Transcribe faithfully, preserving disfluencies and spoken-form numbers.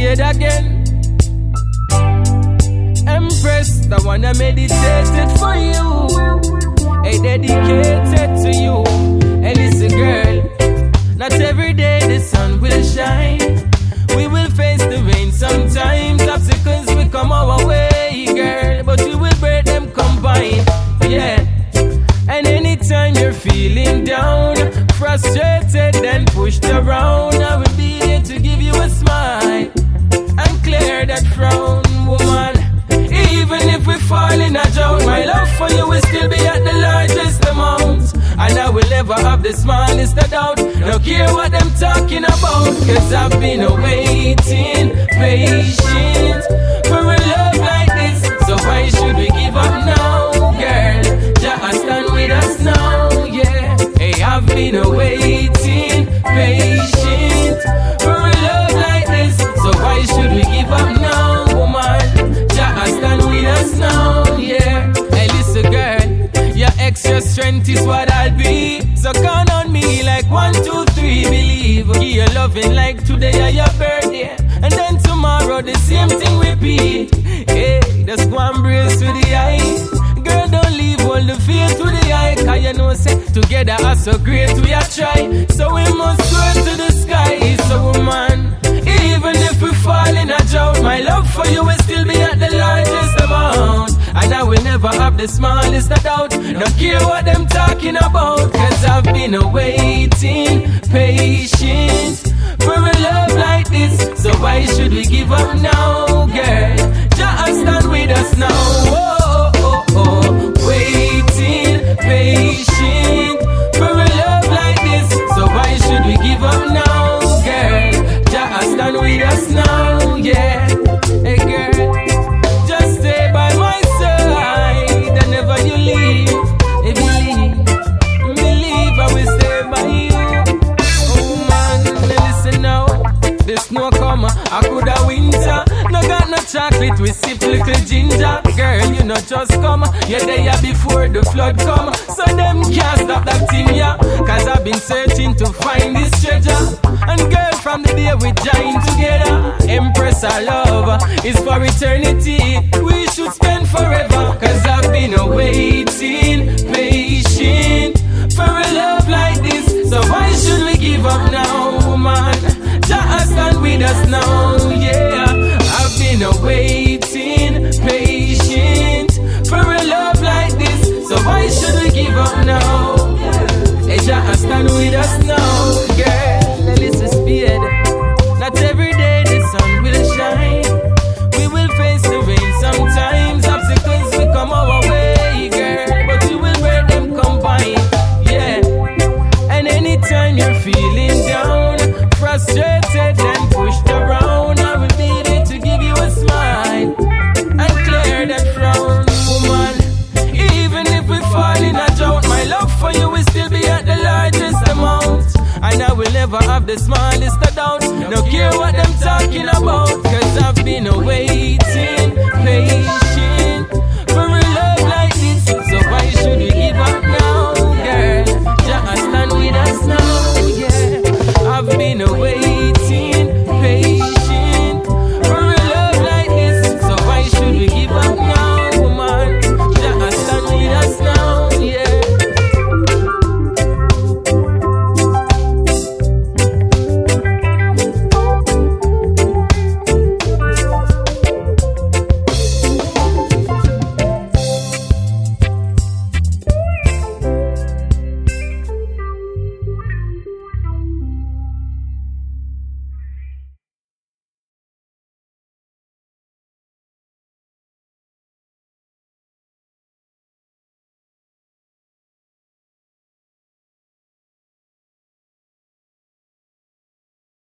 it again. Empress, the one that meditated for you, hey, dedicated to you. And it's a girl, not every day the sun will shine. We will face the rain sometimes, obstacles will come our way, girl, but we will break them combined, yeah. And anytime you're feeling down, frustrated and pushed around, I will be there to give you a smile and clear that frown, woman. Even if we fall in a drought, my love for you will still be at the largest amount. And I will never have the smallest of doubt. No care what them talking about, cause I've been waiting, patient for a love like this. So why should we give up now, girl? Just stand with us now, yeah. Hey, I've been waiting, patient for a love like this. So why should we give up now, woman? Just stand with us now, yeah. Hey, listen, girl, your extra strength is what I'll be. So count on me like one, two, three, believe. Give your loving like today or your birthday, and then tomorrow the same thing repeat. Hey, just go and brace to the eye. Girl, don't leave all the fear to the eye, cause you know, say, together are so great we are try. So we must soar to the sky. So woman, even if we fall in a drought, my love for you will still be at the largest amount. And I will never have the smallest of doubt. No care what them talking about, cause I've been waiting, patient for a love like this. So why should we give up now, girl? Just stand with us now. Oh, oh, oh, oh. Waiting, patient for a love like this. So why should we give up now, girl? Just stand with us now, yeah. Hey girl, just stay by my side and never you leave. Hey, believe, believe I will stay by you. Oh man, listen now, the snow come, I coulda winter. No got no chocolate, we sip little ginger. Girl, you know just come, you're there before the flood come. So them can't stop that thing, yeah. Cause I've been searching to find this treasure. And girl, from the day we joined together, Empress, our love is for eternity. We should spend forever, cause I've been waiting, patient for a love like this. So why should we give up now, woman? Just stand with us now, yeah. I've been waiting, patient for a love like this. So why should we give up now? Hey, just stand with us now, girl. Listen, speed. Not every day the sun will shine. We will face the rain sometimes. Obstacles will come our way, girl, but we will break them combined, yeah. And anytime you're feeling down, frustrated and pushed around, I will be there to give you a smile and clear that frown, woman. Even if we fall in a drought, my love for you will still be at the largest amount. And I will never have the smallest of doubt. No care what them talking about, cause I've been waiting, patient